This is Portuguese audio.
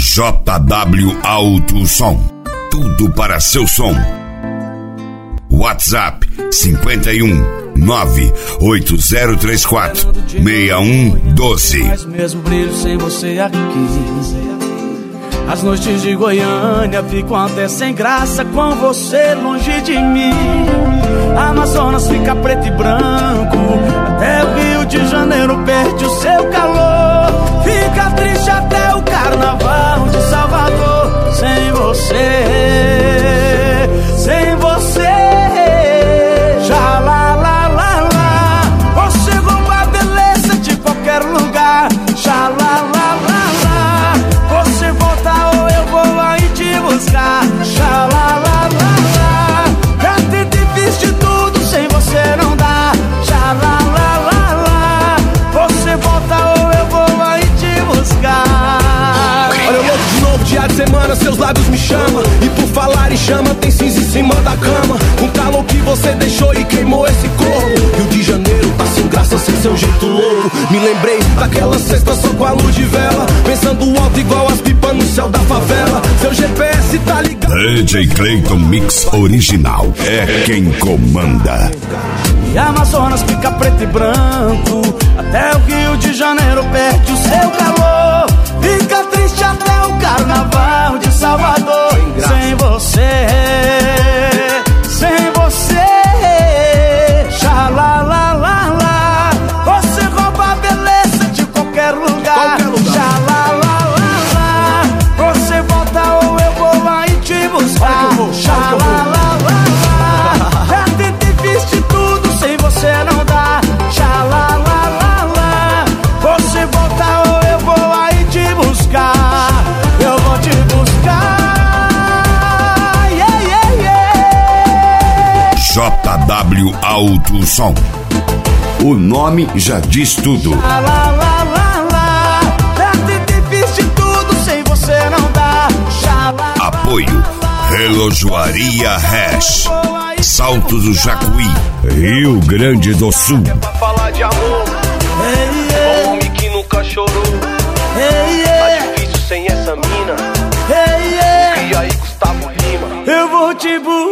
JW Alto Som. Tudo para seu som. WhatsApp 51 98034 6112. Mas mesmo brilho sem você aqui. As noites de Goiânia ficam até sem graça com você longe de mim. A Amazonas fica preto e branco, até o Rio de Janeiro perde o seu calor. Fica triste até o Carnaval de Salvador. Sem você, sem você. Já lá, lá, lá, lá. Você rouba a beleza de qualquer lugar. Já lá, lá, lá, lá. Você volta ou eu vou aí te buscar. Já lá, lá, lá, lá. Já tentei, fiz de tudo, sem você não dá. Já lá, lá, lá, lá. Você volta ou eu vou aí te buscar. Olha eu louco de novo, dia de semana, seus lábios me chamam. E por falar em chama, tem cinza em cima da cama. Um calor que você deixou e queimou esse corpo. Rio de Janeiro tá sem graça, sem seu jeito louco. Me lembrei daquela sexta só com a luz de vela, pensando alto igual as pipas no céu da favela. Seu GPS tá ligado. DJ Clayton Mix Original é quem comanda. E a Amazonas fica preto e branco, até o Rio de Janeiro perde o seu calor. Fica triste até o Carnaval de Salvador. Sem você, sem você. Já lá, lá, lá, lá. Você rouba a beleza de qualquer lugar. Já lá, lá, lá, lá. Você volta ou eu vou aí te buscar. Já lá, lá, lá, lá. Já tentei, fiz de tudo, sem você não dá. Já lá, lá, lá, lá. Você volta ou eu vou aí te buscar. Eu vou te buscar. Yeah, yeah, yeah. JW Alto Som. O nome já diz tudo. Lá, lá, lá, lá, lá. Já tentei, fiz de tudo, sem você não dá. Já lá, Apoio Relojoaria Hash, Salto do Jacuí, Rio Grande do Sul. É pra falar de amor, um homem que nunca chorou. Tá difícil sem essa mina. E aí, Gustavo Lima. eu vou te buscar.